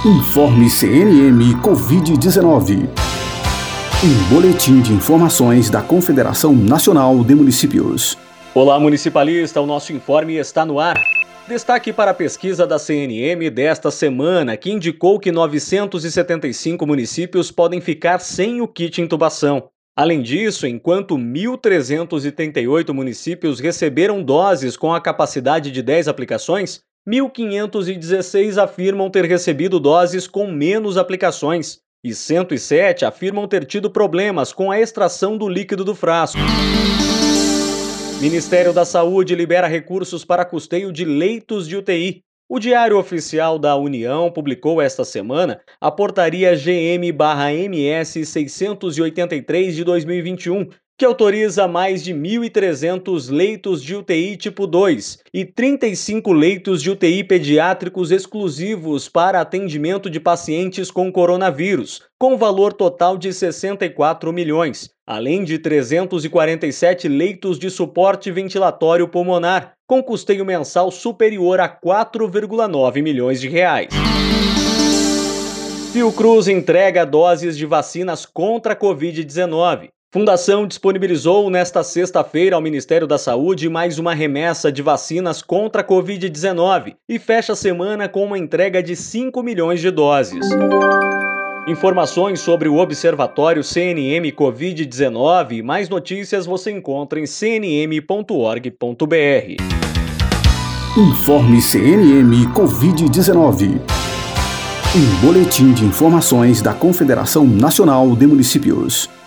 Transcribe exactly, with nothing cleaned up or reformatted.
Informe C N M covid dezenove. Um boletim de informações da Confederação Nacional de Municípios. Olá, municipalista, o nosso informe está no ar. Destaque para a pesquisa da C N M desta semana, que indicou que novecentos e setenta e cinco municípios podem ficar sem o kit intubação. Além disso, enquanto mil trezentos e trinta e oito municípios receberam doses com a capacidade de dez aplicações, mil quinhentos e dezesseis afirmam ter recebido doses com menos aplicações e cento e sete afirmam ter tido problemas com a extração do líquido do frasco. Ministério da Saúde libera recursos para custeio de leitos de U T I. O Diário Oficial da União publicou esta semana a portaria G M barra M S seiscentos e oitenta e três de dois mil e vinte e um, que autoriza mais de mil e trezentos leitos de U T I tipo dois e trinta e cinco leitos de U T I pediátricos exclusivos para atendimento de pacientes com coronavírus, com valor total de sessenta e quatro milhões, além de trezentos e quarenta e sete leitos de suporte ventilatório pulmonar, com custeio mensal superior a quatro vírgula nove milhões de reais. Fiocruz entrega doses de vacinas contra a covid dezenove. Fundação disponibilizou nesta sexta-feira ao Ministério da Saúde mais uma remessa de vacinas contra a covid dezenove e fecha a semana com uma entrega de cinco milhões de doses. Informações sobre o Observatório C N M covid dezenove e mais notícias você encontra em c n m ponto org ponto b r. Informe C N M covid dezenove. Um boletim de informações da Confederação Nacional de Municípios.